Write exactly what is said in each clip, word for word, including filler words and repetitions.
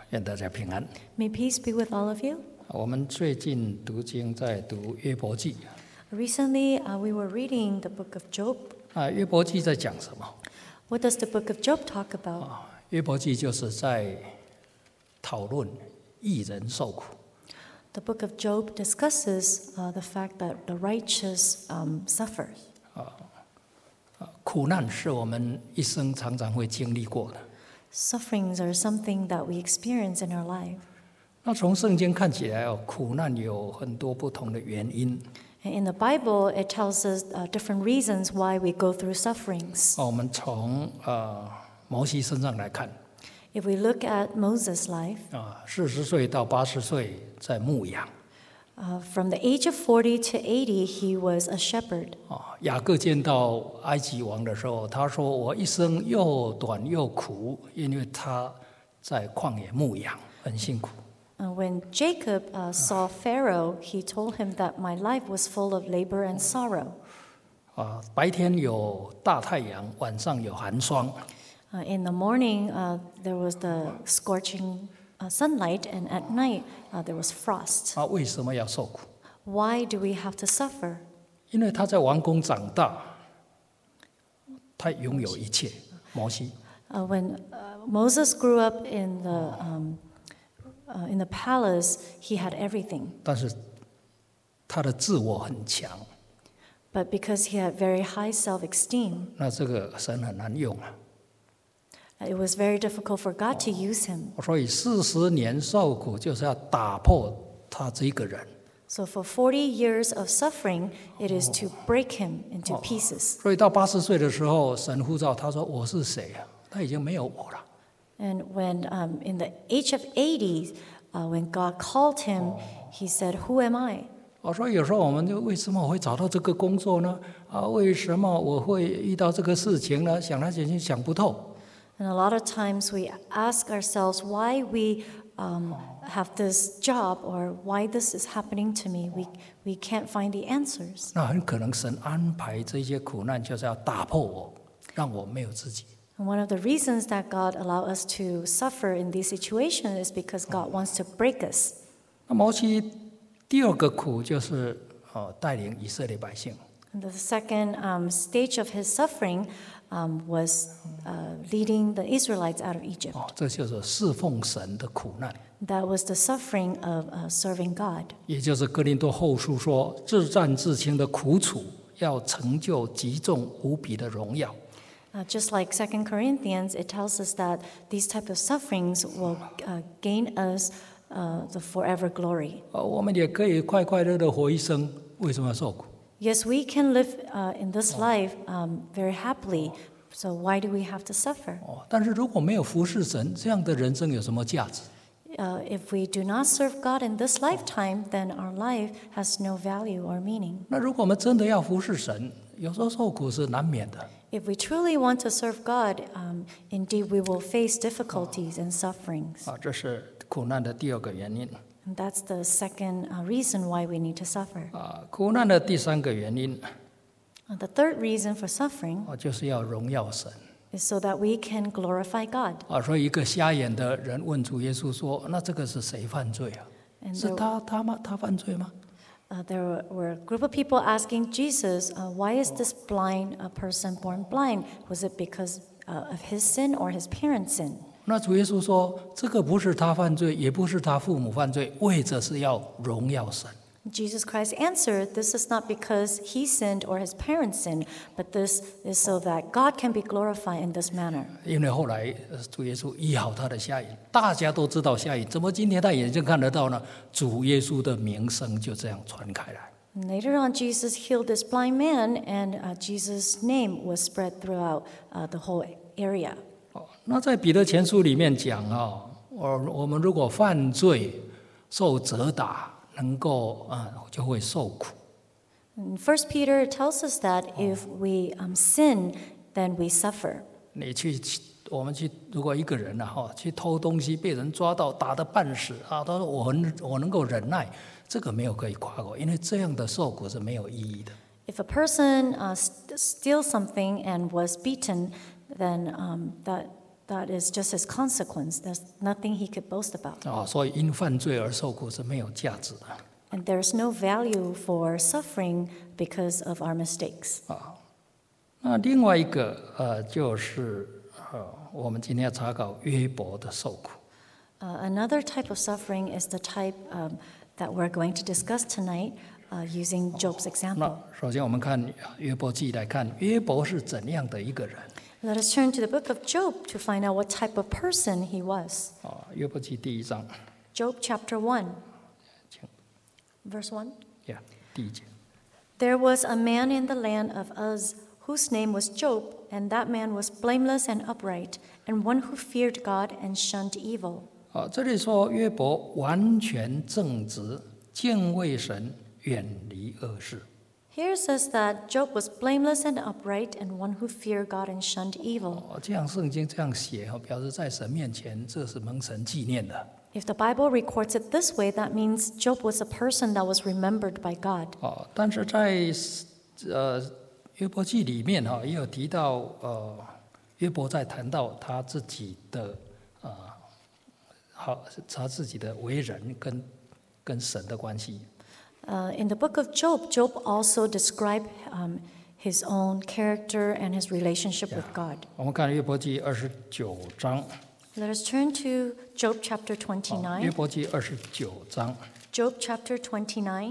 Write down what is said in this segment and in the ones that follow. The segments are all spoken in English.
愿大家平安。 May peace be with all of you. 我们最近读经在读约伯记 Recently, uh, we were reading the book of Job. 啊，约伯记在讲什么？ What does the book of Job talk about? 啊，约伯记就是在讨论义人受苦。 The book of Job discusses uh, the fact that the righteous um, suffer. 苦难是我们一生常常会经历过的。 Sufferings are something that we experience in our life. 那从圣经看起来哦，苦难有很多不同的原因。 And in the Bible, it tells us uh, different reasons why we go through sufferings. 哦，我们从呃摩西身上来看 If we look at Moses' life, 啊，四十岁到八十岁在牧羊 uh, from the age of forty to eighty, he was a shepherd. 啊。雅各见到埃及王的时候，他说：“我一生又短又苦，因为他在旷野牧羊，很辛苦。” Uh, when Jacob uh, saw Pharaoh, he told him that my life was full of labor and sorrow. 啊，白天有大太阳，晚上有寒霜。 Uh, in the morning, uh, there was the scorching uh, sunlight, and at night, uh, there was frost. 啊，为什么要受苦？ Why do we have to suffer? 因为他在王宫长大，他拥有一切。摩西 Uh, when uh, Moses grew up in the um, uh, in the palace, he had everything. 但是他的自我很强， But because he had very high self-esteem, 那这个神很难用啊。 it was very difficult for God to use him. 所以四十年受苦就是要打破他这个人。 So for forty years of suffering, it is to break him into pieces. 所以到八十岁的时候，神呼召他说：“我是谁啊？”他已经没有我了。 And when um, in the age of eighty, uh, when God called him, he said, "Who am I?" 我说有时候我们就为什么我会找到这个工作呢？啊，为什么我会遇到这个事情呢？想来想去想不透。 And a lot of times we ask ourselves why we um, have this job or why this is happening to me. We we can't find the answers. 那很可能神安排这些苦难，就是要打破我，让我没有自己。 And one of the reasons that God allows us to suffer in these situations is because God wants to break us. 那摩西第二个苦就是呃带领以色列百姓。 And the second um, stage of his suffering um, was uh, leading the Israelites out of Egypt. 哦，这就是侍奉神的苦难， That was the suffering of uh, serving God. 也就是哥林多后书说，自战自轻的苦楚，要成就极重无比的荣耀。 Uh, just like Second Corinthians, it tells us that these type of sufferings will uh, gain us uh, the forever glory. 呃，我们也可以快快乐乐活一生，为什么要受苦？ Yes, we can live uh, in this life um, very happily. So why do we have to suffer? 哦，但是如果没有服侍神，这样的人生有什么价值？ Uh, if we do not serve God in this lifetime, then our life has no value or meaning. 那如果我们真的要服侍神，有时候受苦是难免的。 If we truly want to serve God, um, indeed we will face difficulties and sufferings. 啊，这是苦难的第二个原因。 And that's the second uh, reason why we need to suffer. 啊，苦难的第三个原因， Uh, the third reason for suffering 哦，就是要荣耀神。 is so that we can glorify God. 啊，所以一个瞎眼的人问主耶稣说：“那这个是谁犯罪啊？ And 是 there, 他他吗？他犯罪吗？” uh, there were a group of people asking Jesus, uh, why is this blind a person born blind? Was it because uh, of his sin or his parents' sin? 那主耶稣说：“这个不是他犯罪，也不是他父母犯罪，为着是要荣耀神。” Jesus Christ answered, this is not because he sinned or his parents sinned, but this is so that God can be glorified in this manner. 因为后来呃主耶稣医好他的瞎眼，大家都知道瞎眼，怎么今天他眼睛看得到呢？主耶稣的名声就这样传开来。 And later on, Jesus healed this blind man, and uh, Jesus' name was spread throughout uh, the whole area. 哦，那在彼得前书里面讲啊，我我们如果犯罪受责打，能够啊、呃、就会受苦。 In First Peter, it tells us that if we um, sin, then we suffer. 你去，我们去，如果一个人啊哈去偷东西，被人抓到打得半死啊，他说我很我能够忍耐，这个没有可以夸口，因为这样的受苦是没有意义的。 If a person uh, st- steals something and was beaten, then um, that that is just his consequence. There's nothing he could boast about. 啊，所以因犯罪而受苦是没有价值的。 And there's no value for suffering because of our mistakes. 啊，那另外一个呃，就是呃，我们今天要查考约伯的受苦。 Uh, another type of suffering is the type um, that we're going to discuss tonight uh, using Job's 那 example. 首先我们看约伯记来看约伯是怎样的一个人。 Let us turn to the book of Job to find out what type of person he was. 啊，约伯记第一章， Job chapter one, 请 verse one. 呀，第一节。 There was a man in the land of Uz whose name was Job, and that man was blameless and upright, and one who feared God and shunned evil. 啊，这里说约伯完全正直，敬畏神，远离恶事。 Here it says that Job was blameless and upright, and one who feared God and shunned evil. 哦，这样圣经这样写，哦，表示在神面前这是蒙神纪念的。 If the Bible records it this way, that means Job was a person that was remembered by God. 哦，但是在呃约伯记里面哈，也有提到呃约伯在谈到他自己的呃好他自己的为人跟跟神的关系。 Uh, in the book of Job, Job also described um, his own character and his relationship with God. 我们看约伯记二十九章， Let us turn to Job chapter 哦约 twenty-nine. 伯记二十九章 Job chapter twenty-nine,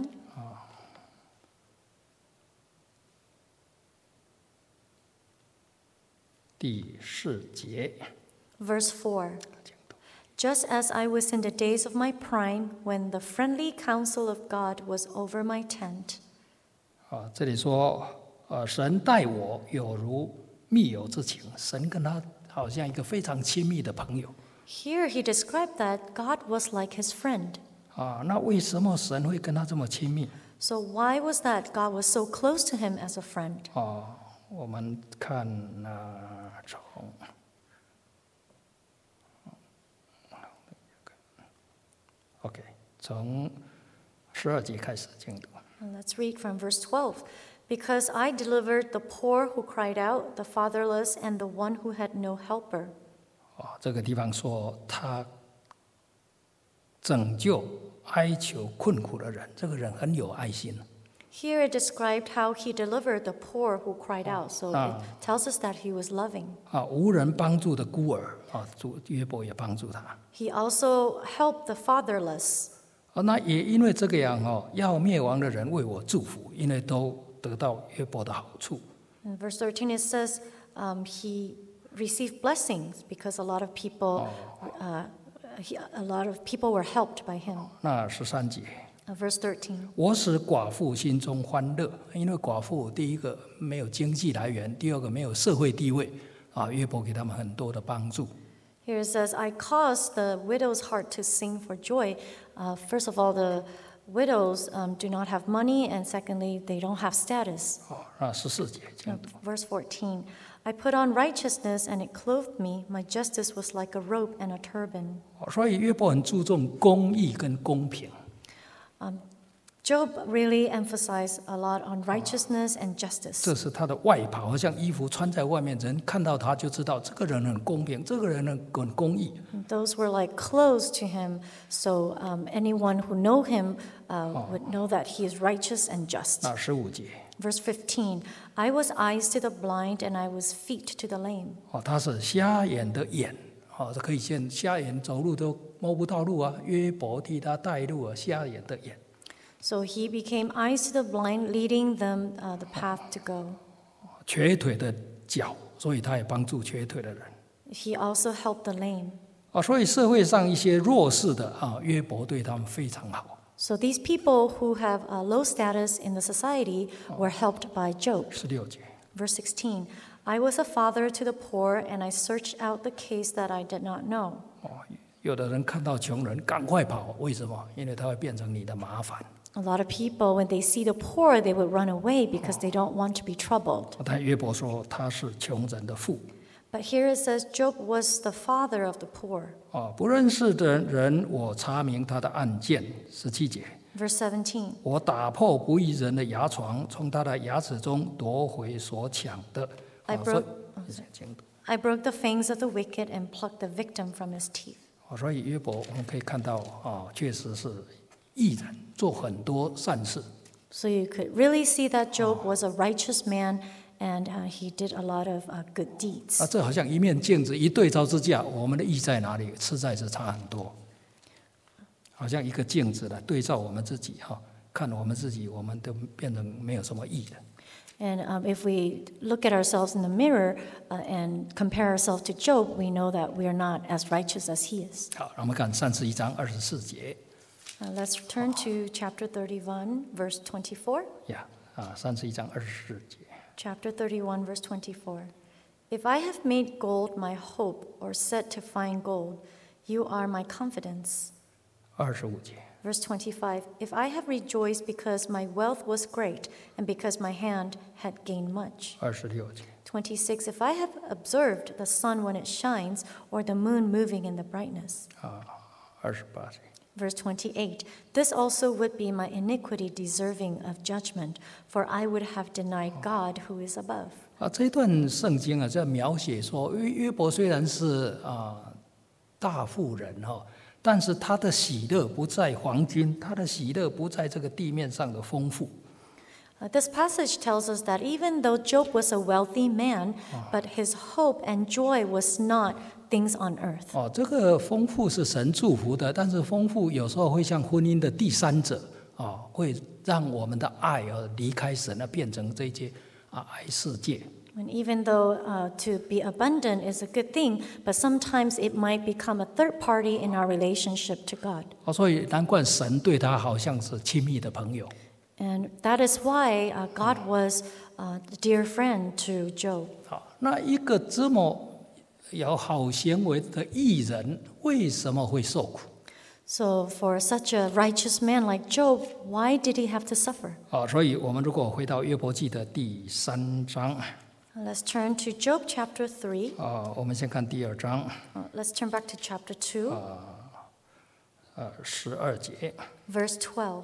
第四节。 verse four. Just as I was in the days of my prime, when the friendly counsel of God was over my tent. 啊，这里说，呃，神待我有如密友之情，神跟他好像一个非常亲密的朋友。 Here he described that God was like his friend. 啊，那为什么神会跟他这么亲密？ So why was that God was so close to him as a friend? 啊，我们看啊，从 OK， 从十二节开始进读。 And let's read from verse twelve. Because I delivered the poor who cried out, the fatherless, and the one who had no helper. 啊，这个地方说他拯救哀求困苦的人，这个人很有爱心。 Here it described how he delivered the poor who cried out. So Ah. it tells us that he was loving. 啊，无人帮助的孤儿啊，主约伯也帮助他。 He also helped the fatherless. 啊，那也因为这个样哦，要灭亡的人为我祝福，因为都得到约伯的好处。 In verse thirteen, it says um, he received blessings because a lot of people, uh, he, a lot of people were helped by him. 那十三节， Uh, verse thirteen. 我使寡妇心中欢乐，因为寡妇第一个没有经济来源，第二个没有社会地位，啊，约伯给他们很多的帮助。 Here it says, I caused the widow's heart to sing for joy. Uh, first of all, the widows um, do not have money, and secondly, they don't have status. 哦，那十四节， Uh, verse fourteen, I put on righteousness, and it clothed me. My justice was like a robe and a turban. 哦所以约伯很注重公义跟公平。 Job really emphasized a lot on righteousness and justice. 这是他的外袍，好像衣服穿在外面，人看到他就知道这个人很公平，这个人很很公义。 Those were like clothes to him, so um, anyone who know him uh, would know that he is righteous and just. 那十五节， Verse fifteen, I was eyes to the blind and I was feet to the lame. 哦，他是瞎眼的眼，哦，这可以见瞎眼走路都摸不到路啊，约伯替他带路啊，瞎眼的眼。 So he became eyes to the blind, leading them uh, the path to go. 瘸腿的脚，所以他也帮助瘸腿的人。 He also helped the lame. 啊，所以社会上一些弱势的啊，约伯对他们非常好。 So these people who have a low status in the society were helped by Job. 十六节， Verse sixteen, I was a father to the poor, and I searched out the case that I did not know. 哦，有的人看到穷人赶快跑，为什么？因为他会变成你的麻烦。 A lot of people, when they see the poor, they would run away because they don't want to be troubled. 但约伯说他是穷人的父。 But here it says Job was the father of the poor. 哦，不认识的人，我查明他的案件。十七节， Verse seventeen, 我打破不义人的牙床，从他的牙齿中夺回所抢的。 I 哦 broke- 所以请读 I broke the fangs of the wicked and plucked the victim from his teeth. 所以约伯我们可以看到啊，确实是义人，做很多善事。 So you could really see that Job was a righteous man, and uh, he did a lot of uh, good deeds. 啊，这好像一面镜子，一对照之下，我们的义在哪里，实在是差很多。好像一个镜子来对照我们自己哈，看我们自己，我们都变成没有什么义的。 And um, if we look at ourselves in the mirror uh, and compare ourselves to Job, we know that we are not as righteous as he is. 好，我们看三十一章二十四节。 Uh, let's turn to chapter thirty-one, verse twenty-four. 呀，啊，三十一章二十四节。 Chapter thirty-one, verse twenty-four. If I have made gold my hope, or set to find gold, you are my confidence. 二十五节。 Verse twenty-five. If I have rejoiced because my wealth was great, and because my hand had gained much. 二十六节。 twenty-six. If I have observed the sun when it shines, or the moon moving in the brightness. 啊，二十八节。 Verse twenty-eight. This also would be my iniquity deserving of judgment, for I would have denied God who is above. 啊，这段圣经啊，在描写说，约约伯虽然是啊大富人哈，但是他的喜乐不在黄金，他的喜乐不在这个地面上的丰富。 Uh, this passage tells us that even though Job was a wealthy man, but his hope and joy was not things on earth. 哦，这个丰富是神祝福的，但是丰富有时候会像婚姻的第三者啊，会让我们的爱而离开神，而变成这些啊爱世界。 And even though uh, to be abundant is a good thing, but sometimes it might become a third party in our relationship to God. 哦，所以难怪神对他好像是亲密的朋友。 And that is why uh, God was a dear friend to Job. 好，那一个这么有好行为的义人，为什么会受苦？ So for such a righteous man like Job, why did he have to suffer? 好，所以我们如果回到约伯记的第三章， Let's turn to Job chapter three. 啊，我们先看第二章， Uh, let's turn back to chapter two, 呃，十二节。 verse twelve.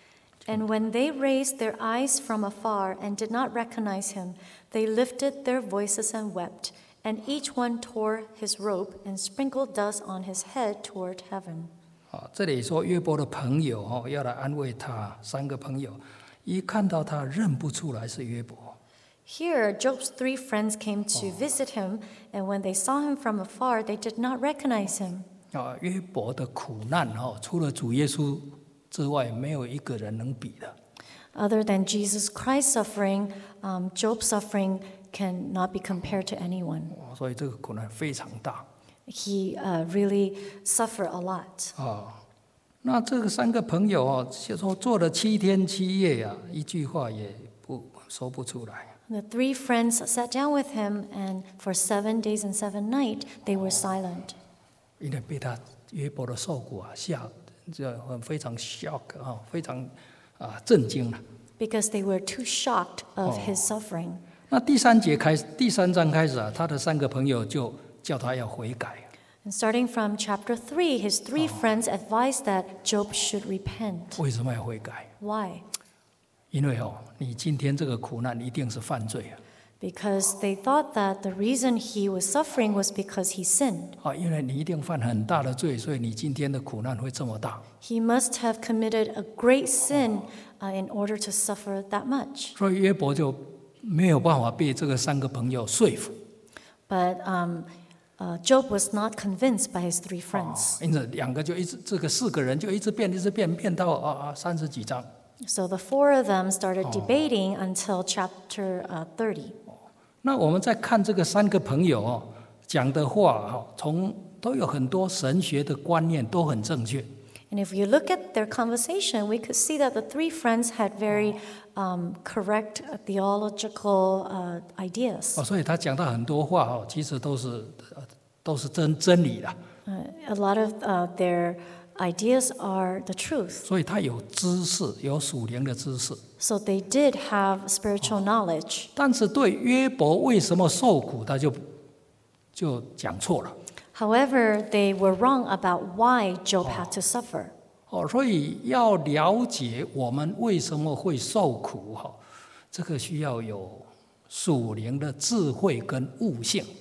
And when they raised their eyes from afar and did not recognize him, they lifted their voices and wept, and each one tore his robe and sprinkled dust on his head toward heaven. 啊，这里说约伯的朋友哦，要来安慰他，三个朋友一看到他认不出来是约伯。 Here, Job's three friends came to visit him, and when they saw him from afar, they did not recognize him. 啊，约伯的苦难哦，除了主耶稣之外，没有一个人能比的。 Other than Jesus Christ's suffering, um, Job's suffering cannot be compared to anyone. 哦所以这个苦难非常大。 He uh, really suffered a lot. 啊，那这个三个朋友哦，就说做了七天七夜呀、啊，一句话也不说不出来。 The three friends sat down with him, and for seven days and seven nights, they were silent. 因为被他约伯的受苦啊吓，这很非常 shock 啊，非常啊震惊了。 Because they were too shocked of his suffering. 那第三节开始，第三章开始啊，他的三个朋友就叫他要悔改。 And starting from chapter three, his three friends advised that Job should repent. 为什么要悔改？ Why? 因为哦，你今天这个苦难一定是犯罪啊！ Because they thought that the reason he was suffering was because he sinned. 啊，因为你一定犯很大的罪，所以你今天的苦难会这么大。 He must have committed a great sin uh, in order to suffer that much. 所以约伯就没有办法被这个三个朋友说服。 But um, uh, Job was not convinced by his three friends. 因此两个就一直这个四个人就一直变，一直变，变到啊啊三十几章。 So the four of them started debating until chapter uh, thirty. 那我们再看这个三个朋友哦讲的话哈，从都有很多神学的观念都很正确。 And if you look at their conversation, we could see that the three friends had very um, correct theological uh, ideas. 哦，所以他讲到很多话哦，其实都是呃都是真真理的。 Uh, a lot of uh, their ideas are the truth. 所以他有知识，有属灵的知识。 So they did have spiritual knowledge. 但是对约伯为什么受苦，他就就讲错了。 However, they were wrong about why Job had to suffer. 哦，所以要了解我们为什么会受苦哈，这个需要有属灵的智慧跟悟性。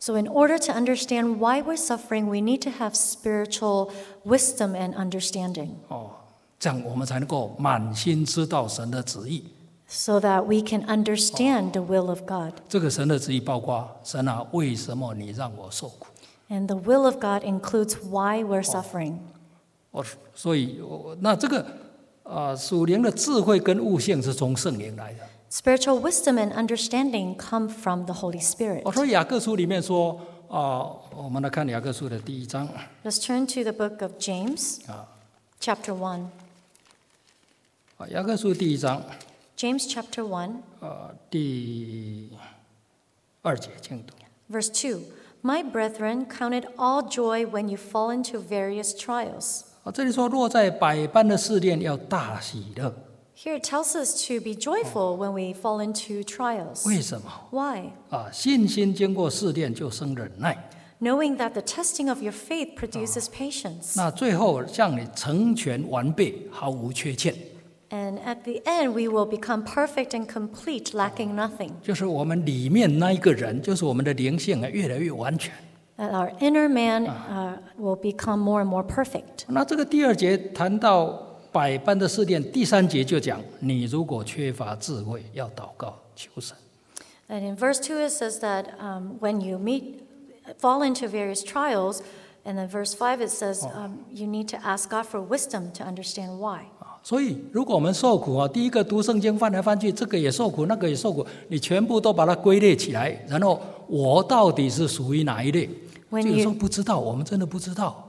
So, in order to understand why we're suffering, we need to have spiritual wisdom and understanding 哦，这样我们才能够满心知道神的旨意。 so that we can understand the will of God. 这个神的旨意包括神啊，为什么你让我受苦？ And the will of God includes why we're suffering. 哦，所以我那这个啊，属灵的智慧跟悟性是从圣灵来的。 Spiritual wisdom and understanding come from the Holy Spirit. 哦，所以雅各书里面说啊，我们来看雅各书的第一章 Let's turn to the book of James, 啊， chapter one. 啊，雅各书第一章 James chapter one, 啊第二节，请读。 verse two. My brethren, count it all joy when you fall into various trials. 啊，这里说落在百般的试炼，要大喜乐。 Here it tells us to be joyful when we fall into trials. 为什么？ Why? 啊，信心经过试炼就生忍耐， Knowing that the testing of your faith produces patience. 那最后让你成全完备，毫无缺欠。 And at the end, we will become perfect and complete, lacking nothing. 就是我们里面那一个人，就是我们的灵性啊，越来越完全。 That our inner man uh, will become more and more perfect. 那这个第二节谈到百般的试炼，第三节就讲，你如果缺乏智慧，要祷告求神。 And in verse two, it says that um, when you meet, fall into various trials, and then verse five, it says um, you need to ask God for wisdom to understand why. 啊，所以如果我们受苦啊，第一个读圣经翻来翻去，这个也受苦，那个也受苦，你全部都把它归类起来，然后我到底是属于哪一类？ When 就有时候 you 不知道，我们真的不知道。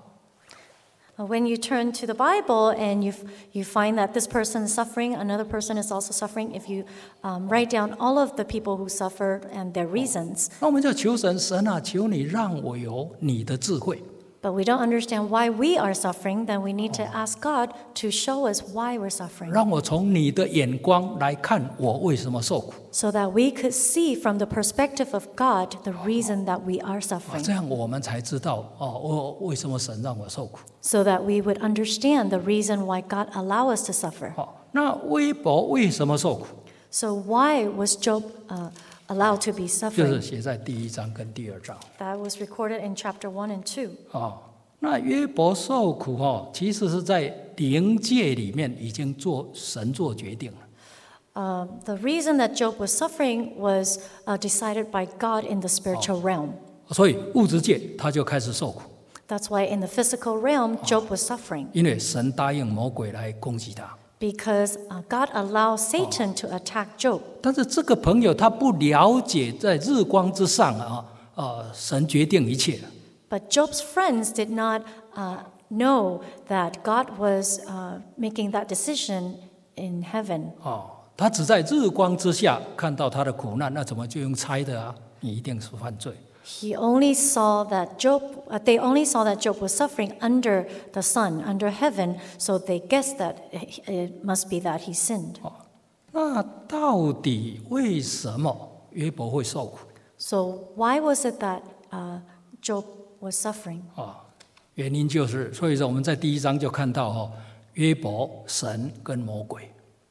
uh, when you turn to the Bible and you f- you find that this person is suffering, another person is also suffering. If you um, write down all of the people who suffer and their reasons, 那我们就求神，神啊，求你让我有你的智慧。 but we don't understand why we are suffering, then we need to ask God to show us why we're suffering, 让我从你的眼光来看我为什么受苦， so that we could see from the perspective of God the reason that we are 啊 suffering, 这样我们才知道哦，我为什么神让我受苦。 so that we would understand the reason why God allow us to suffer. 好，那微伯为什么受苦？ So why was Job uh, allowed to be 就是 suffering? 写在第一章跟第二章 That was recorded in chapter one and two. 啊。那约伯受苦哦，其实是在灵界里面已经做神做决定了。 Uh, the reason that Job was suffering was uh, decided by God in the spiritual realm. 所以物质界他就开始受苦， That's why in the physical realm, Job was suffering, 因为神答应魔鬼来攻击他。 because uh, God allowed Satan to attack Job. 但是这个朋友他不了解，在日光之上啊，呃，神决定一切。 But Job's friends did not uh, know that God was uh, making that decision in heaven. 哦，他只在日光之下看到他的苦难，那怎么就用猜的啊？你一定是犯罪。 He only saw that Job, uh, they only saw that Job was suffering under the sun, under heaven, so they guessed that it, it must be that he sinned. 那到底为什么约伯会受苦 So why was it that uh, Job was suffering? 啊？原因就是，所以说我们在第一章就看到哦，约伯、神跟魔鬼。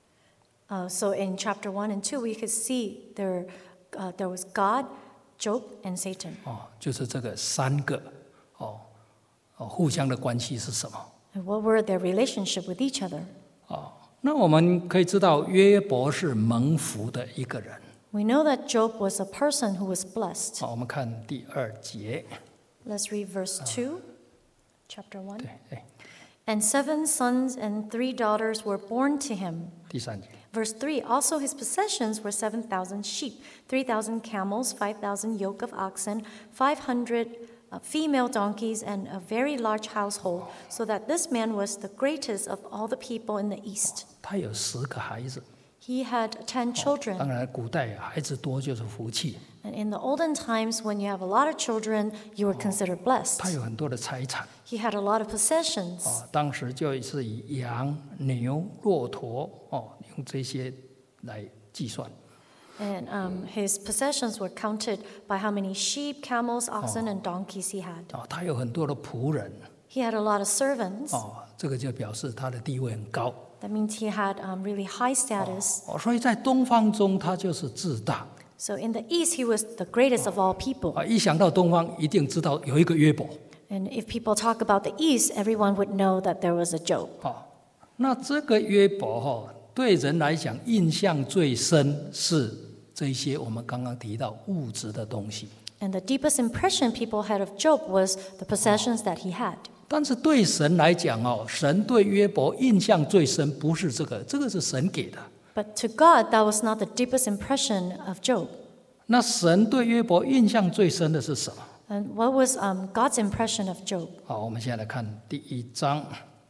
Uh, so in chapter one and two, we could see there, uh, there was God, Job, and Satan. 哦，就是这个三个哦，哦，互相的关系是什么？ And what were their relationship with each other? 哦，那我们可以知道，约伯是蒙福的一个人。 We know that Job was a person who was blessed. 好，我们看第二节， Let's read verse two, chapter one. 对，哎， And seven sons and three daughters were born to him. 第三节， Verse three, also his possessions were seven thousand sheep, three thousand camels, five thousand yoke of oxen, five hundred uh, female donkeys, and a very large household, so that this man was the greatest of all the people in the east. 他有十个孩子。 He had ten 当 children. 然，古代孩子多就是福气。 And in the olden times, when you have a lot of children, you were considered blessed. 他有很多的财产 He had a lot of possessions. 啊，当时就是以羊、牛、骆驼哦，用这些来计算。 And um, his possessions were counted by how many sheep, camels, oxen, and donkeys he had. 啊，他有很多的仆人 He had a lot of servants. 哦，这个就表示他的地位很高 That means he had um, really high status. 哦，所以在东方中他就是自大。 So in the east, he was the greatest of all people. 啊，一想到东方，一定知道有一个约伯。 And if people talk about the east, everyone would know that there was a Job. 啊，那这个约伯哈，对人来讲印象最深是这些我们刚刚提到物质的东西。 And the deepest impression people had of Job was the possessions that he had. 但是对神来讲哦，神对约伯印象最深不是这个，这个是神给的。 But to God, that was not the deepest impression of Job. 那神对约伯印象最深的是什么？ And what was um, God's impression of Job? 好，我们现在来看第一章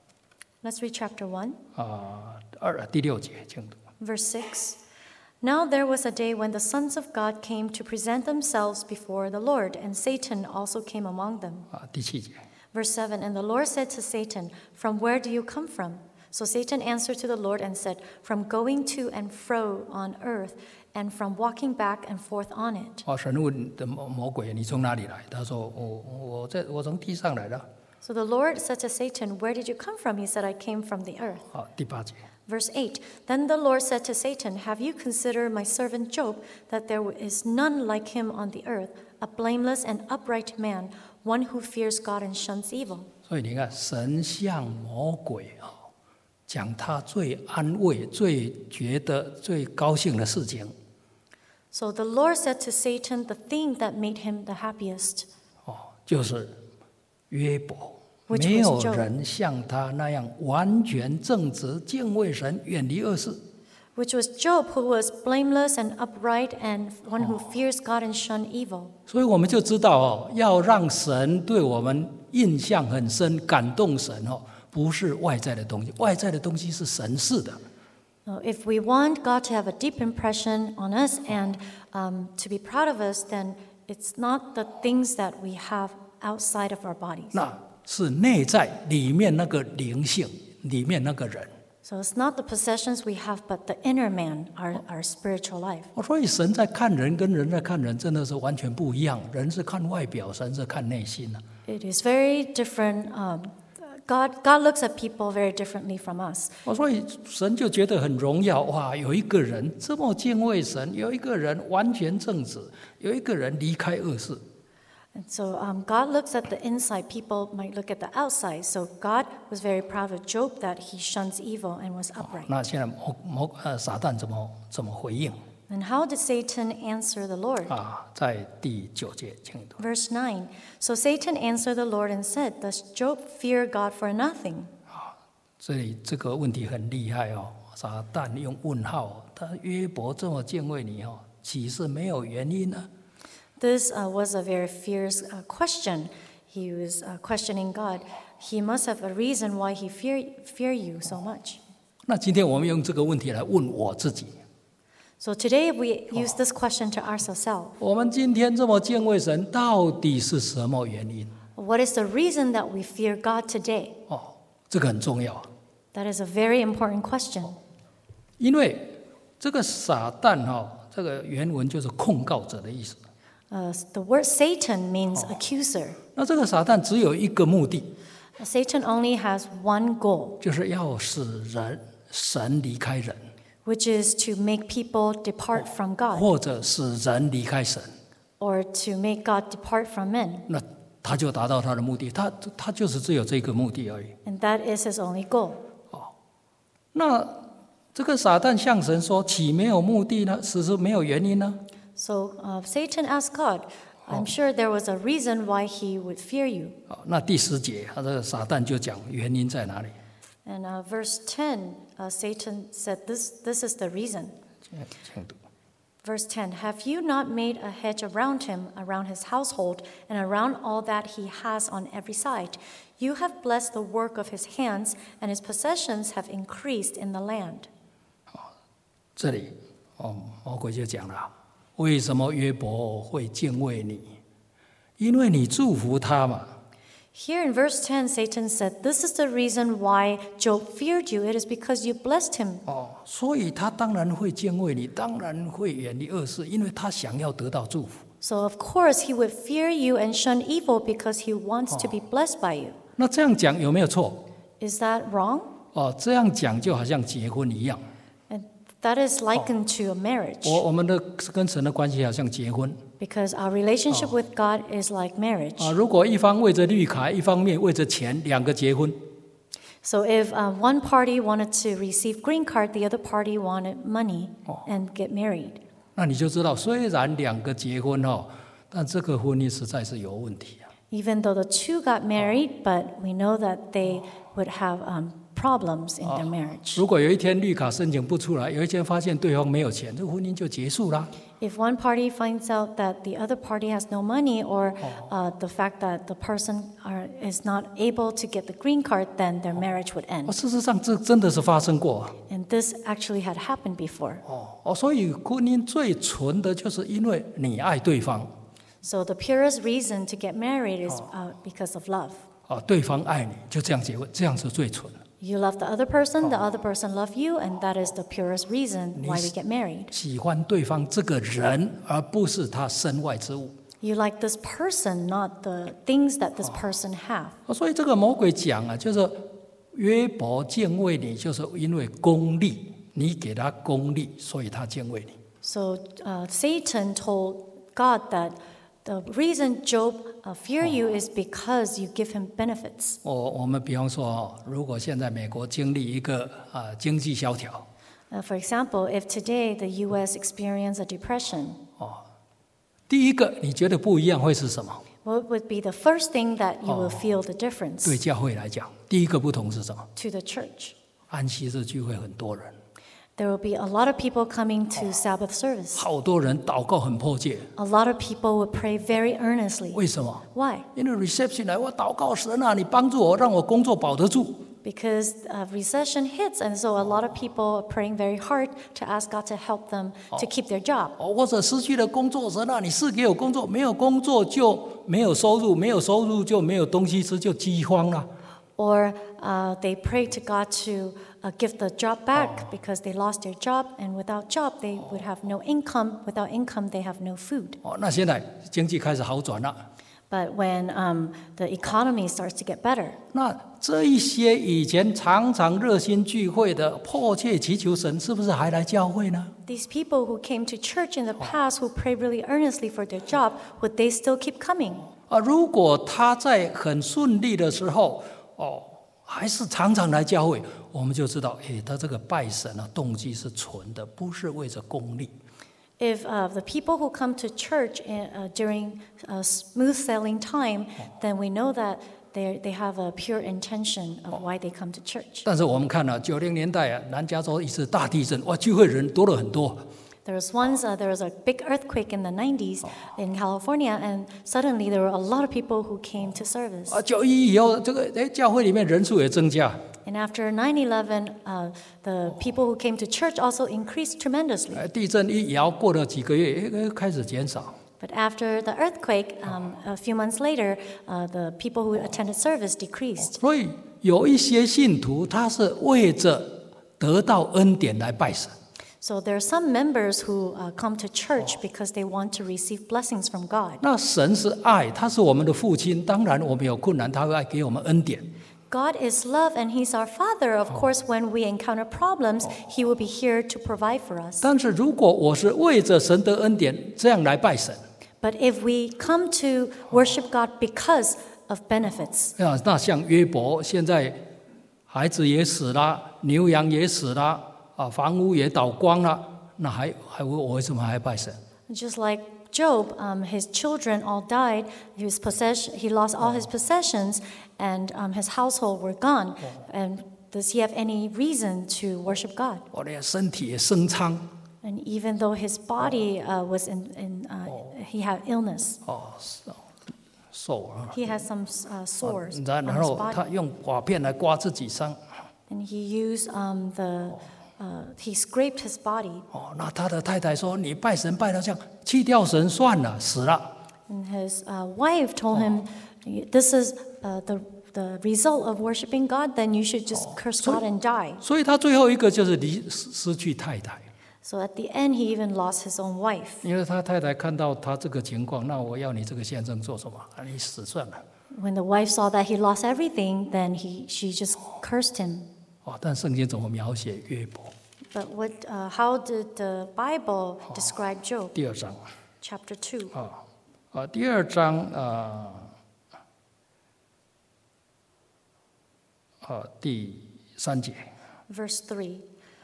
Let's read chapter one, 啊二第六节，请读。 verse six. Now there was a day when the sons of God came to present themselves before the Lord, and Satan also came among them. 啊，第七节。 Verse seven, and the Lord said to Satan, From where do you come from? So Satan answered to the Lord and said, From going to and fro on earth, and from walking back and forth on it. 哦，神问的魔魔鬼，你从哪里来？他说，我我在我从地上来的。 So the Lord said to Satan, Where did you come from? He said, I came from the earth. 好，第八节。 Verse eight, Then the Lord said to Satan, Have you considered my servant Job, that there is none like him on the earth, a blameless and upright man, one who fears God and shuns evil? 所以你看，神向魔鬼啊，讲他最安慰、最觉得最高兴的事情。 So the Lord said to Satan the thing that made him the happiest, 哦，就是约伯， Which was 没有 Job. 人像他那样完全正直、敬畏神、远离恶事。 which was Job, who was blameless and upright and one who fears God and shun evil. 所以我们就知道哦，要让神对我们印象很深、感动神哦，不是外在的东西，外在的东西是神赐的。 Now, if we want God to have a deep impression on us and um, to be proud of us, then it's not the things that we have outside of our bodies. 那是内在里面那个灵性，里面那个人。 So it's not the possessions we have, but the inner man, our, our spiritual life. 所以神在看人跟人在看人真的是完全不一样，人是看外表，神是看内心啊。 It is very different. Um, God, God looks at people very differently from us. 所以神就觉得很荣耀，哇，有一个人这么敬畏神，有一个人完全正直，有一个人离开恶事。 And so um, God looks at the inside. People might look at the outside. So God was very proud of Job that he shuns evil and was upright. 那现在魔魔呃撒旦怎么怎么回应 And how did Satan answer the Lord? 啊？在第九节，请读。 Verse nine. So Satan answered the Lord and said, Does Job fear God for nothing? 这里这个问题很厉害哦，撒旦用问号，他约伯这么敬畏你哦，岂是没有原因呢？ This uh, was a very fierce uh, question. He was uh, questioning God. He must have a reason why he fear, fear you so much. 那今天我们用这个问题来问我自己。 So today we use this question to ask ourselves. 我们今天这么敬畏神，到底是什么原因？ What is the reason that we fear God today? 哦，这个很重要， That is a very important question. 因为这个撒旦哈、哦，这个原文就是控告者的意思。 Uh, the word Satan means accuser. 那这个撒旦只有一个目的， Satan only has one goal, 就是要使人神离开人， which is to make people depart from God 或者使人离开神， or to make God depart from men. 那他就达到他的目的。他他就是只有这个目的而已。 And that is his only goal. 那这个撒旦向神说：“岂没有目的呢？只是没有原因呢？” So uh, Satan asked God, I'm sure there was a reason why he would fear you. 好，那第十节，他这个撒旦就讲原因在哪里？ And uh, verse ten, uh, Satan said, this, this is the reason. 请读。 Verse ten, Have you not made a hedge around him, around his household, and around all that he has on every side? You have blessed the work of his hands, and his possessions have increased in the land. 这里，哦，魔鬼就讲了，为什么约伯会敬畏你？因为你祝福他嘛。 Here in verse ten, Satan said, This is the reason why Job feared you. It is because you blessed him. 哦，所以他当然会敬畏你，当然会远离恶事，因为他想要得到祝福。 So of course he would fear you and shun evil because he wants to be blessed by you. 那这样讲有没有错？ Is that wrong? 哦，这样讲就好像结婚一样。 And That is likened to a marriage. 我我们的跟神的关系好像结婚 Because our relationship with God is like marriage. 啊。如果一方为着绿卡，一方面为着钱，两个结婚， So if uh, one party wanted to receive green card, the other party wanted money and get married. 那你就知道，虽然两个结婚哦，但这个婚姻实在是有问题啊。 Even though the two got married, but we know that they would have um, problems in their marriage. 如果有一天绿卡申请不出来，有一天发现对方没有钱，这个婚姻就结束了。 If one party finds out that the other party has no money, or uh, the fact that the person are, is not able to get the green card, then their marriage would end. 事实上，这真的是发生过。 And this actually had happened before. 哦哦，所以婚姻最纯的就是因为你爱对方， So the purest reason to get married is uh, because of love. 啊，对方爱你，就这样结婚，这样是最纯。 You love the other person, the other person love you, and that is the purest reason why we get married. 喜欢对方这个人，而不是他身外之物。 You like this person, not the things that this person have. 所以这个魔鬼讲啊，就是约伯敬畏你，就是因为功利，你给他功利，所以他敬畏你。 So uh, Satan told God that the reason Job uh, fear you is because you give him benefits. 我我们比方说哦，如果现在美国经历一个啊经济萧条， Uh, for example, if today the U S experience a depression, 第一个你觉得不一样会是什么？ what would be the first thing that you will feel the difference 对教会来讲，第一个不同是什么？ to the church? 安息日聚会很多人， There will be a lot of people coming to Sabbath service. 好多人祷告很迫切。 A lot of people would pray very earnestly. 为什么？ Why? 因为 reception 来，我祷告神啊，你帮助我，让我工作保得住。 Because uh, recession hits, and so a lot of people are praying very hard to ask God to help them to keep their job. 哦，或者失去了工作，神啊，你是给我工作，没有工作就没有收入，没有收入就没有东西吃，就饥荒了。 Or uh, they pray to God to uh, give the job back because they lost their job, and without job they would have no income. Without income, they have no food. 哦，那现在经济开始好转了， But when um, the economy starts to get better, 那这一些以前常常热心聚会的、迫切祈求神，是不是还来教会呢？ these people who came to church in the past, who prayed really earnestly for their job, would they still keep coming? 啊，如果他在很顺利的时候，哦，还是常常来教会，我们就知道，诶，他这个拜神啊，动机是纯的，不是为着功利。 If uh, the people who come to church in, uh, during uh, smooth sailing time, then we know that they they have a pure intention of why they come to church. 但是我们看了九零年代啊，南加州一次大地震，哇，聚会人多了很多。 There was once uh, there was a big earthquake in the nineties in California, and suddenly there were a lot of people who came to service. 啊，九一以后，这个诶，教会里面人数也增加。 And after nine eleven, uh, the people who came to church also increased tremendously. 呃，地震一摇，过了几个月，诶，开始减少。 But after the earthquake, um, a few months later, uh, the people who attended service decreased. 所以有一些信徒，他是为着得到恩典来拜神。 So there are some members who uh, come to church because they want to receive blessings from God. 那神是爱，他是我们的父亲，当然我们有困难，他会给我们恩典。 God is love and He's our Father. Of course, when we encounter problems, He will be here to provide for us. 但是如果我是为着神的恩典这样来拜神， But if we come to worship God because of benefits, 啊，那像约伯，现在孩子也死了，牛羊也死了，啊，房屋也倒光了，那还还我我为什么还拜神？ just like Job, um, his children all died. His possession, he lost all his possessions, and um, his household were gone. And does he have any reason to worship God? 我的身体也生疮， And even though his body uh, was in, in uh, he had illness, 哦，瘦啊， he had some uh, sores on 然 his 后他 body, 用瓦片来刮自己伤， and he used um, the uh, he scraped his body. 哦，那他的太太说：“你拜神拜到这样，弃掉神算了，死了。” And his uh, wife told him, "This is uh, the the result of worshiping God. Then you should just curse God and die." 所以他最后一个就是离失失去太太， So at the end, he even lost his own wife. 因为他太太看到他这个情况，那我要你这个先生做什么？啊，你死算了。 When the wife saw that he lost everything, then he she just cursed him. 哦，但圣经怎么描写约伯？ But what, uh, how did the Bible describe Job? 第二章 Chapter two. 啊啊，第二章啊啊第三节。 Verse three.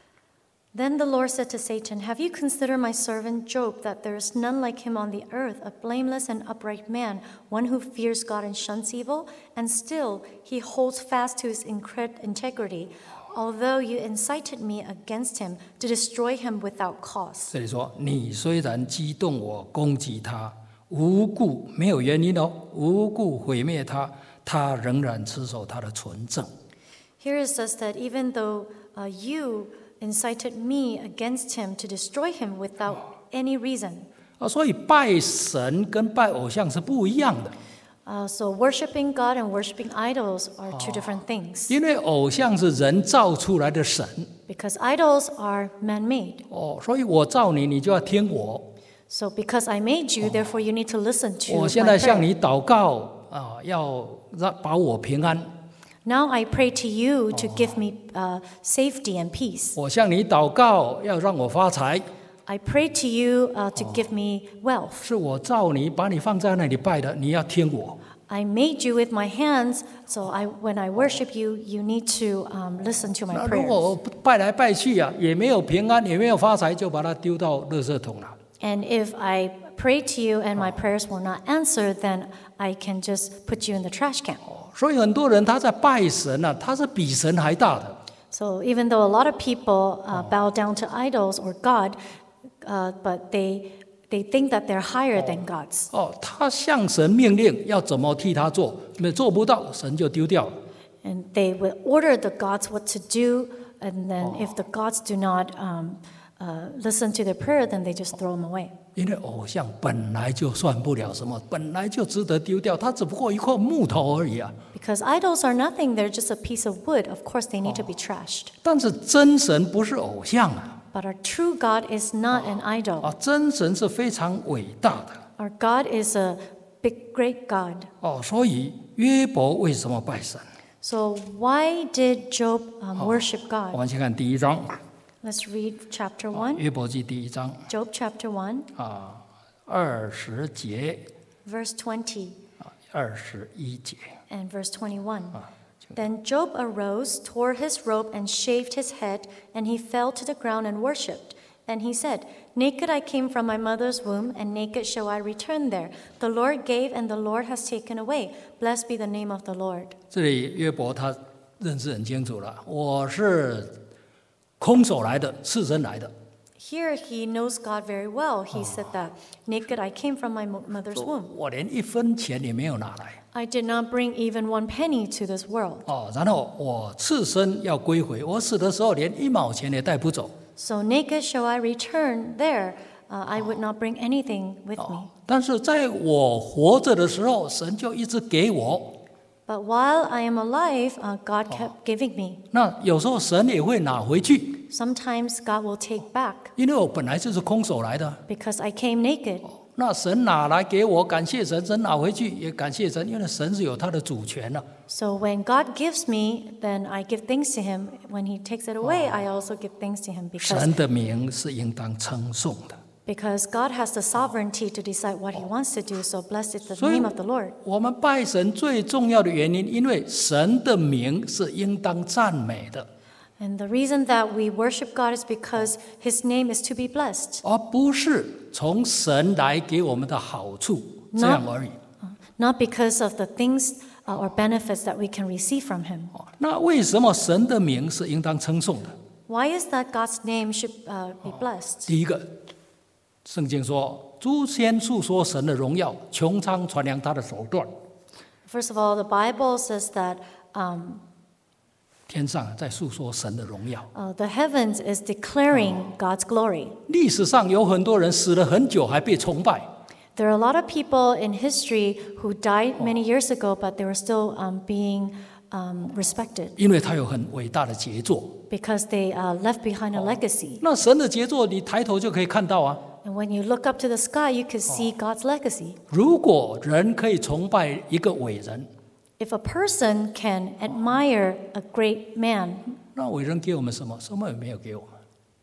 Then the Lord said to Satan, Have you considered my servant Job, that there is none like him on the earth, a blameless and upright man, one who fears God and shuns evil? And still he holds fast to his incred- integrity, although you incited me against him to destroy him without cause. 这里说，你虽然激动我攻击他，无故没有原因哦，无故毁灭他，他仍然持守他的纯正。 Here it says that even though uh, you incited me against him to destroy him without any reason. 啊，所以拜神跟拜偶像是不一样的。 Uh, so worshiping God and worshiping idols are two different things. 因为偶像是人造出来的神 Because idols are man-made. 哦，所以我造你，你就要听我。 So because I made you, therefore you need to listen to 我 my 现在向 prayer. 你祷告啊，要让保我平安。 Now I pray to you to give me uh, safety and peace. 我向你祷告，要让我发财。 I pray to you uh, to give me wealth. 是我造你，把你放在那里拜的，你要听我。 I made you with my hands, so I, when I worship you, you need to um, listen to my 那如果 prayers. 我拜来拜去啊，也没有平安，也没有发财，就把它丢到垃圾桶了。 And if I pray to you and my prayers will not answer, then I can just put you in the trash can. 所以很多人他在拜神啊，他是比神还大的。 So even though a lot of people uh, bow down to idols or God, uh, but they they think that they're higher than gods. 哦，他向神命令要怎么替他做，没做不到，神就丢掉了。 And they will order the gods what to do, and then if the gods do not um, uh, listen to their prayer, then they just throw them away. 因为偶像本来就算不了什么，本来就值得丢掉，它只不过一块木头而已啊。 Because idols are nothing, they're just a piece of wood. Of course, they need to be trashed. 但是真神不是偶像啊， But our true God is not an idol. 啊，真神是非常伟大的 Our God is a big, great God. 哦。所以约伯为什么拜神？ So why did Job um, worship 我 God? 们先看第一章， Let's read chapter one, 约伯记第一章 Job chapter one, 啊，二十节 verse twenty 啊，二十一节 and verse twenty-one. 啊。 Then Job arose, tore his robe, and shaved his head, and he fell to the ground and worshipped. And he said, Naked I came from my mother's womb, and naked shall I return there. The Lord gave, and the Lord has taken away. Blessed be the name of the Lord. 这里约伯他认识很清楚了，我是空手来的，赤身来的。 Here he knows God very well. He said that, Naked I came from my mo- mother's womb. 我连一分钱也没有拿来 I did not bring even one penny to this world. 哦，然后我赤身要归回，我死的时候连一毛钱也带不走 So naked shall I return there. Uh, I would not bring anything with me. 哦。但是在我活着的时候，神就一直给我。 But while I am alive, uh, God kept giving me. 那有时候神也会拿回去， Sometimes God will take back 因为我本来就是空手来的。 because I came naked. 那神拿来给我，感谢神；神拿回去也感谢神，因为神是有他的主权的。 So when God gives me, then I give thanks to Him. When He takes it away, I also give thanks to Him because, 神的名是应当称颂的。 because God has the sovereignty to decide what He wants to do. So blessed is the 所以 name of the Lord. 我们拜神最重要的原因，因为神的名是应当赞美的， And the reason that we worship God is because His name is to be blessed, 而不是从神来给我们的好处这样而已。 not because of the things uh, or benefits that we can receive from Him. 那为什么神的名是应当称颂的？ Why is that God's name should uh, be blessed? 第一个，圣经说，诸先述说神的荣耀，穹苍传扬他的手段。 First of all, the Bible says that um, 天上在述说神的荣耀。 uh, the heavens is declaring God's glory. 历史上有很多人死了很久还被崇拜， There are a lot of people in history who died many years ago, but they were still um, being um, respected 因为他有很伟大的杰作。 because they uh, left behind a legacy. 那神的杰作，你抬头就可以看到啊。 And when you look up to the sky, you can see God's legacy. 如果人可以崇拜一个伟人， If a person can admire a great man, 那伟人给我们什么？什么也没有给我们。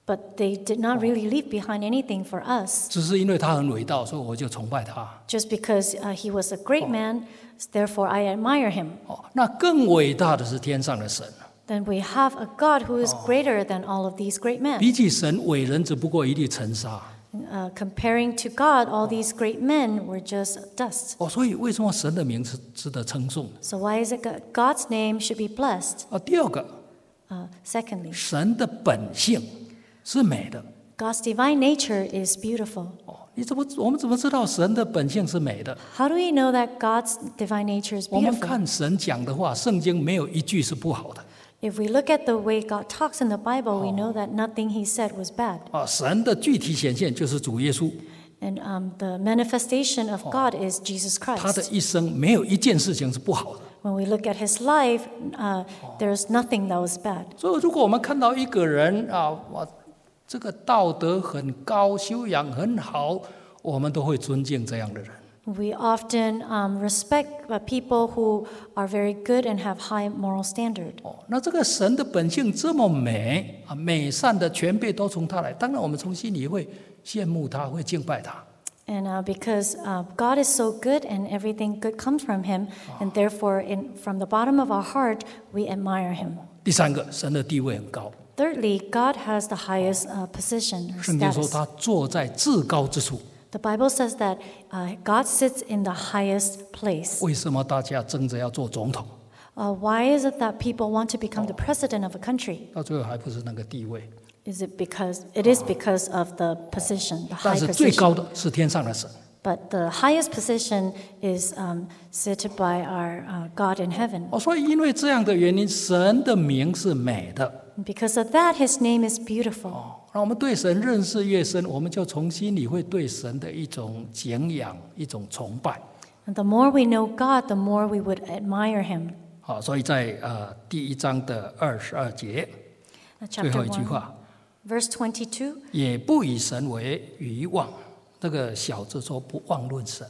But they did not really leave behind anything for us. 只是因为他很伟大，所以我就崇拜他。 Just because uh, he was a great man, therefore I admire him. 哦，那更伟大的是天上的神。 Then we have a God who is greater than all of these great men. 比起神，伟人只不过一粒尘沙。 Uh, comparing to God, all these great men were just dust. 哦，所以为什么神的名是值得称颂？ So why is it God, God's name should be blessed? 啊，第二个， Uh, secondly, 神的本性是美的。 God's divine nature is beautiful. 哦，你怎么我们怎么知道神的本性是美的？ How do we know that God's divine nature is 我们 beautiful? 看神讲的话，圣经没有一句是不好的。 If we look at the way God talks in the Bible, we know that nothing he said was bad. 啊，神的具体显现就是主耶稣， And um, the manifestation of God is Jesus 他的 Christ. 一生没有一件事情是不好的。 When we look at his life, uh, there's nothing that was bad. 所以，如果我们看到一个人啊，哇，这个道德很高，修养很好，我们都会尊敬这样的人。 We often um, respect uh, people who are very good and have high moral standard. 哦，那这个神的本性这么美啊，美善的全备都从他来，当然我们从心里会羡慕他，会敬拜他。 And uh, because uh, God is so good and everything good comes from him, and therefore in, from the bottom of our heart, we admire him. 第三个，神的地位很高， Thirdly, God has the highest uh, position or 圣经说 status. 他坐在至高之处。 The Bible says that uh, God sits in the highest place. 为什么大家争着要做总统？ Uh, why is it that people want to become the president of a country? 到最后还不是那个地位， Is it because it is because of the position, the 但 high 是最 position? 高的是天上的神。 But the highest position is um, seated by our uh, God in heaven. 哦，所以因为这样的原因，神的名是美的。 And because of that, his name is beautiful. 哦，那我们对神认识越深，我们就从心里会对神的一种敬仰、一种崇拜。 And the more we know God, the more we would admire him. 好，所以在呃第一章的二十二节 Uh, 最 chapter 后一句 one, 话， verse twenty-two. 也不以神为愚妄。这个小字说不妄论神。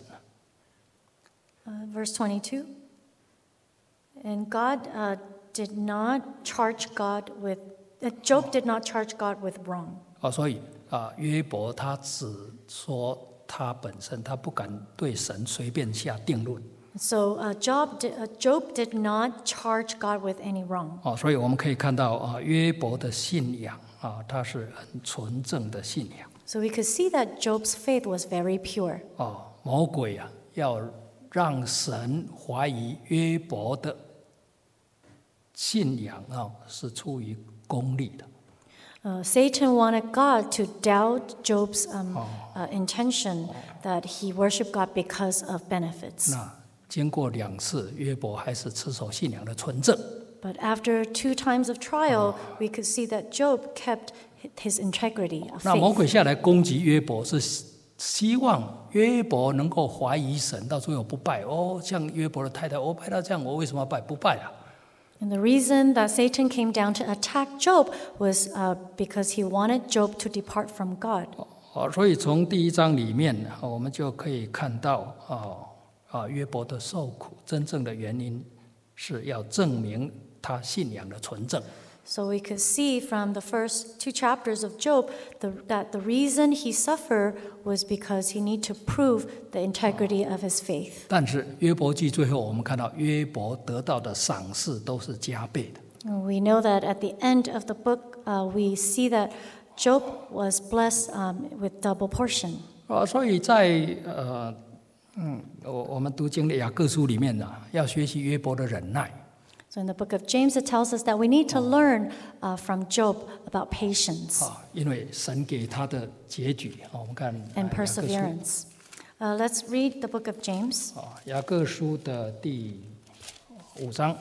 Uh, verse twenty-two. And God uh, did not charge God with, uh, Job did not charge God with wrong. 哦，所以啊，约伯他只说他本身，他不敢对神随便下定论。 So uh, Job, did, uh, Job did not charge God with any wrong. 哦，所以我们可以看到啊，约伯的信仰啊，他是很纯正的信仰。 So we could see that Job's faith was very pure. 哦，魔鬼啊，要让神怀疑约伯的信仰啊，是出于功利的。 Uh, Satan wanted God to doubt Job's um, uh, intention that he worshiped God because of benefits. 那经过两次，约伯还是持守信仰的纯正。 But after two times of trial, we could see that Job kept his integrity of 那魔 faith. 鬼下来攻击约伯，是希望约伯能够怀疑神，到最后不拜。哦，像约伯的太太，我拜他这样，我为什么要拜？不拜啊！ And the reason that Satan came down to attack Job was uh, because he wanted Job to depart from God. 哦，所以从第一章里面，哦我们就可以看到，哦啊，约伯的受苦，真正的原因是要证明他信仰的纯正。 So we could see from the first two chapters of Job the, that the reason he suffered was because he needed to prove the integrity of his faith. 但是约伯记最后，我们看到约伯得到的赏赐都是加倍的。 And we know that at the end of the book, uh, we see that Job was blessed um, with double portion. 啊，所以在呃嗯，我我们读经的雅各书里面呢、要学习约伯的忍耐。 So in the book of James, it tells us that we need to learn uh, from Job about patience 啊，因为神给他的结局啊，我们看 and 雅各书 perseverance. Uh, let's read the book of James, 啊，雅各书的第五章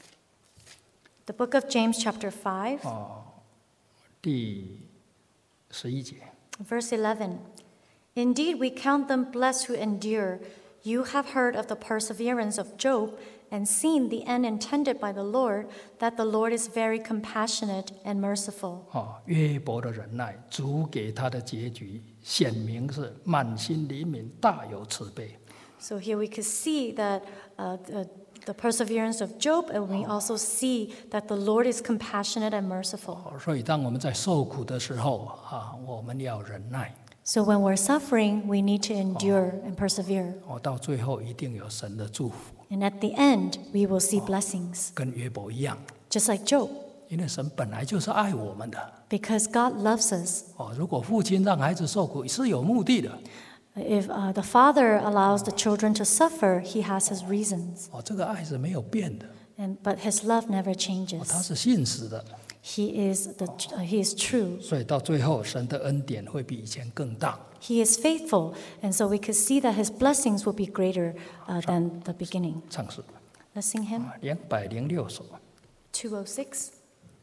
the book of James, chapter five, 第十一节。 verse eleven. Indeed, we count them blessed who endure. You have heard of the perseverance of Job and seen the end intended by the Lord, that the Lord is very compassionate and merciful. 啊，约伯的忍耐，主给他的结局显明是满心怜悯，大有慈悲。 So here we could see that uh, uh, the perseverance of Job, and we also see that the Lord is compassionate and merciful. 所以当我们在受苦的时候啊，我们要忍耐。 So when we're suffering, we need to endure and persevere. 哦，到最后一定有神的祝福， And at the end, we will see blessings, 跟约伯一样， just like Job, 因为神本来就是爱我们的。 because God loves us. 哦，如果父亲让孩子受苦是有目的的。 If uh, the father allows the children to suffer, he has his reasons. 哦，这个爱是没有变的， And, but his love never 哦，他 changes. 是信实的， He is, the, uh, he is true. 所以到最后神的恩典会比以前更大。 He is faithful. And so we could see that his blessings will be greater uh, than the beginning. 唱诗 Let's sing him. 两百零六首。 two oh six.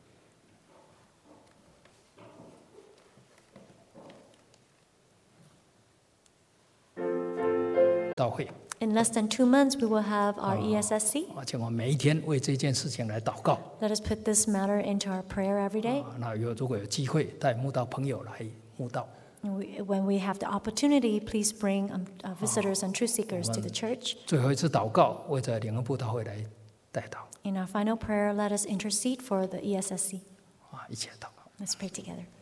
到会 In less than two months, we will have our E S S C. 啊，请我们每一天为这件事情来祷告。 Let us put this matter into our prayer every day. 啊，那有如果有机会带慕道朋友来慕道， And we, when we have the opportunity, please bring um, uh, visitors and truth seekers to the church. 最后一次祷告，为着联合布道会来带祷 In our final prayer, let us intercede for the E S S C. 啊，一起来祷告。 Let's pray together.